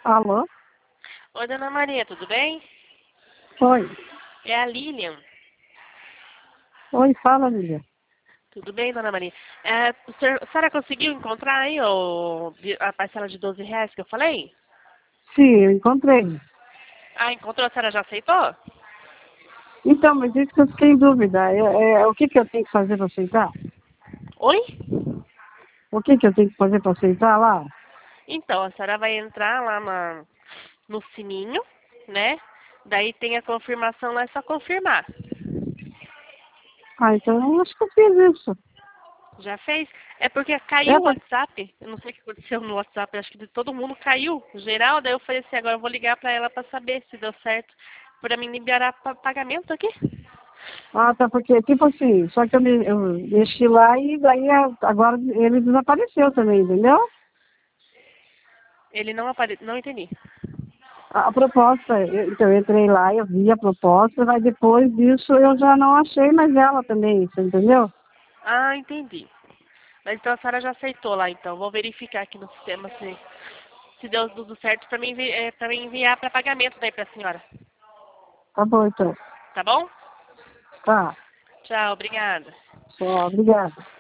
Alô? Oi, dona Maria, tudo bem? Oi. É a Lilian. Oi, fala, Lívia. Tudo bem, dona Maria? A senhora conseguiu encontrar aí a parcela de R$ 12 que eu falei? Sim, eu encontrei. Ah, encontrou? A senhora já aceitou? Então, mas isso que eu fiquei em dúvida. O que eu tenho que fazer para aceitar? Oi? O que eu tenho que fazer para aceitar lá? Então, a senhora vai entrar lá no sininho, né? Daí tem a confirmação lá, é só confirmar. Ah, então eu acho que eu fiz isso. Já fez? É porque É, caiu o WhatsApp. Eu não sei o que aconteceu no WhatsApp. Acho que de todo mundo caiu. Geral, daí eu falei assim, agora eu vou ligar pra ela pra saber se deu certo. Pra mim liberar pagamento aqui. tá, porque, tipo assim, só que eu mexi lá e daí agora ele desapareceu também, entendeu? Ele não apareceu. Não entendi. A proposta, então eu entrei lá, eu vi a proposta, mas depois disso eu já não achei mais ela também, você entendeu? Ah, entendi. Mas então a senhora já aceitou lá, então. Vou verificar aqui no sistema se deu tudo certo pra mim, pra mim enviar para pagamento daí pra senhora. Tá bom, então. Tá bom? Tá, Tchau, obrigada. só, obrigada.